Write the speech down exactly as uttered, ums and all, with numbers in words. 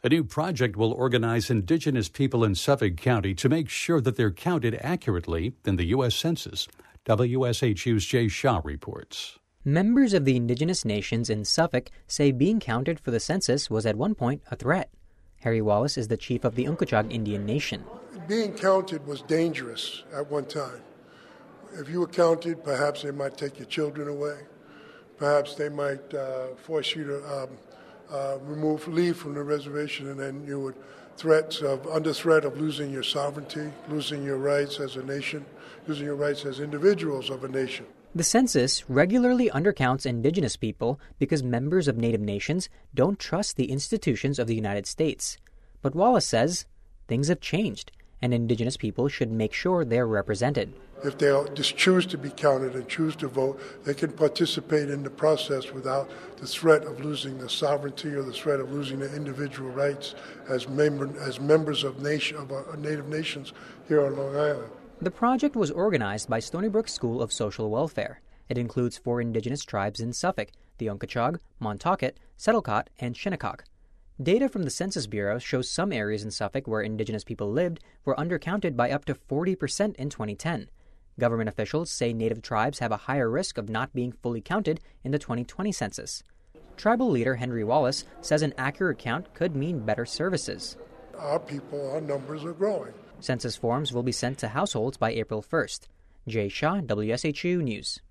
A new project will organize Indigenous people in Suffolk County to make sure that they're counted accurately in the U S Census. W S H U's Jay Shah reports. Members of the indigenous nations in Suffolk say being counted for the census was at one point a threat. Harry Wallace is the chief of the Unkechaug Indian Nation. Being counted was dangerous at one time. If you were counted, perhaps they might take your children away. Perhaps they might uh, force you to um, uh, remove, leave from the reservation, and then you would threats of under threat of losing your sovereignty, losing your rights as a nation, losing your rights as individuals of a nation. The census regularly undercounts indigenous people because members of Native nations don't trust the institutions of the United States. But Wallace says things have changed, and indigenous people should make sure they're represented. If they just choose to be counted and choose to vote, they can participate in the process without the threat of losing their sovereignty or the threat of losing their individual rights as, member, as members of, nation, of our Native nations here on Long Island. The project was organized by Stony Brook School of Social Welfare. It includes four indigenous tribes in Suffolk, the Unkechaug, Montaukett, Settlecot, and Shinnecock. Data from the Census Bureau shows some areas in Suffolk where indigenous people lived were undercounted by up to forty percent in twenty ten. Government officials say Native tribes have a higher risk of not being fully counted in the twenty twenty census. Tribal leader Henry Wallace says an accurate count could mean better services. Our people, our numbers are growing. Census forms will be sent to households by April first. Jay Shah, W S H U News.